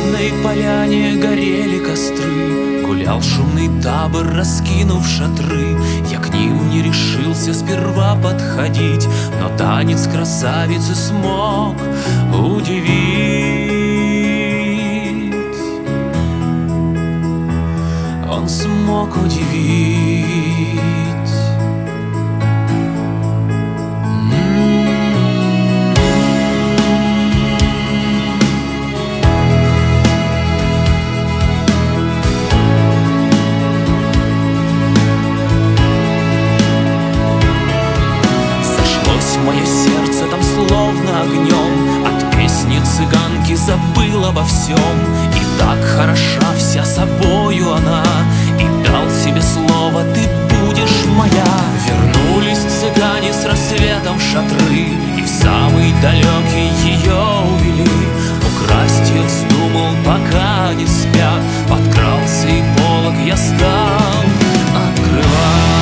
пустынной поляне горели костры, гулял шумный табор, раскинув шатры. Я к ним не решился сперва подходить, но танец красавицы смог удивить. Он смог удивить. Мое сердце там словно огнем, от песни цыганки забыл обо всем. И так хороша вся собою она, и дал себе слово: ты будешь моя. Вернулись цыгане с рассветом в шатры, и в самый далекий ее увели. Украсть ее вздумал, пока не спят, подкрался и полог я стал открывать.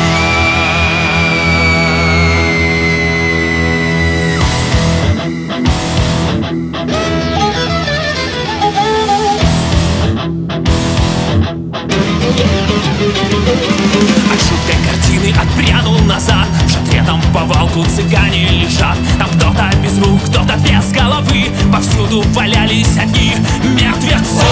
От жуткой картины отпрянул назад. В шатре там в повалку цыгане лежат. Там кто-то без рук, кто-то без головы. Повсюду валялись одни мертвецы.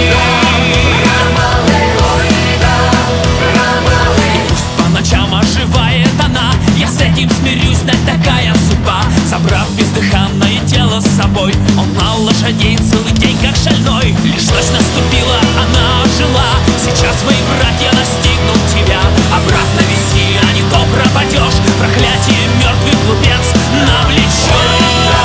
И пусть по ночам оживает она, я с этим смирюсь, но такая судьба. Забрав бездыханное тело с собой, он на лошадей целый день как шальной. Лишь ночь наступила, она ожила. Сейчас мои братья настигнут тебя. Обратно вези, а не то пропадешь. Проклятие мертвый глупец навлечет.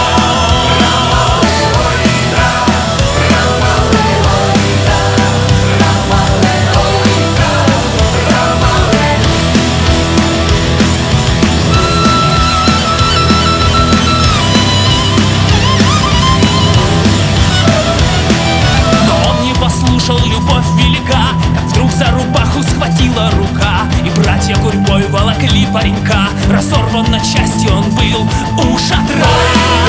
Любовь велика, как вдруг за рубаху схватила рука, и братья гурьбой волокли паренька. Разорван на части он был у шатра.